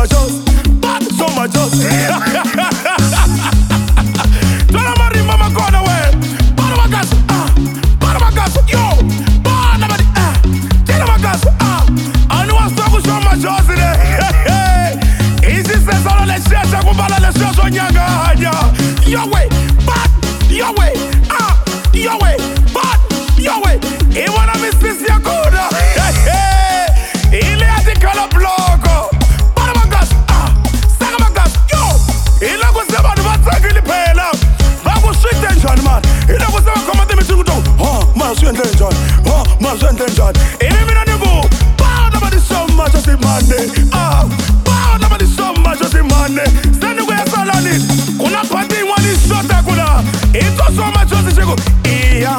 majosi, but so majosi. Twana marimba makona we, bana magasu, bana magasu, yo, bana madi, tena magasu, anu wastoku so majosi de. Easy says all the shit, kumbala le shoso nyanga hanya. Yo way, but yo way, yo way, but yo way. Iwana misisi ya kuda. Ile ati kala blogo. Bana magasu, saka magasu, yo. Ile kusema nubataki ili pela. Bago sweet tension man. Ile kusema kama teme chukuto. Ma sweet tension, ma sweet tension. Ile mina nibu. Bao nabadi so much as Monday. Bao nabadi so much as Monday. Send the way I saw on it. Kuna party wali shota kuna. Ito so much as chego. Iya.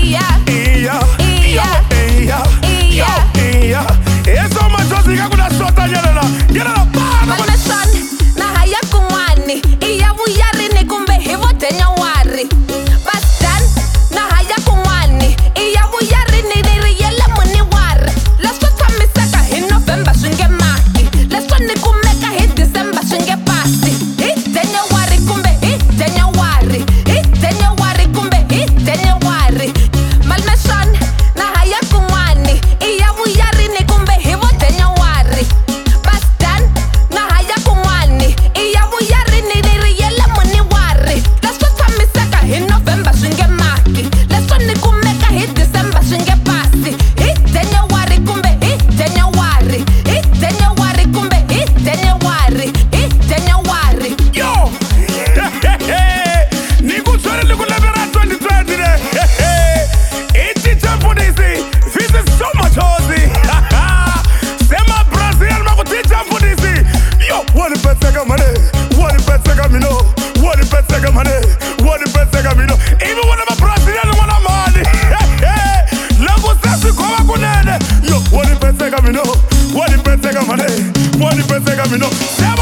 Eso machozi kakuna shota yelena. Yelena bana. Malmesan na haya kumwani. Iya wuyari ni kumbe hivo tenya wari. Bastan na haya kumwani. Iya wuyari ni niriyele muni wari. Leso tamisaka hi November swinge maki. Leso ni kumeka hi December swinge pasi. Hi tenya wari kumbe hi tenya wari. Hi tenya wari kumbe hi tenya wari. Malmesan na haya kumwani. Iya wuyari ni kumbe hivo tenya wari. Bastan na haya kumwani. Iya wuyari ni niriyele muni wari. Leso tamisaka hi November swinge maki. Leso ni kumeka hi December swinge pasi. Hi tenya wari kumbe hi tenya wari. Hi tenya wari kumbe hi tenya wari. Hi tenya wari. Yo! Nikuchori nikulebera 2020 de. Ichi champu disi. This is so much hozi. Sema Brazil makuti champu disi. Yo! Wani petega mane. Wani petega mino. Wani petega mane. Wani petega mino. Even when I'm a Brazilian, when I'm mad. Lagu sasi kwa wakunene. Yo! Wani petega mino. Wani petega mane. Wani petega mino. Sema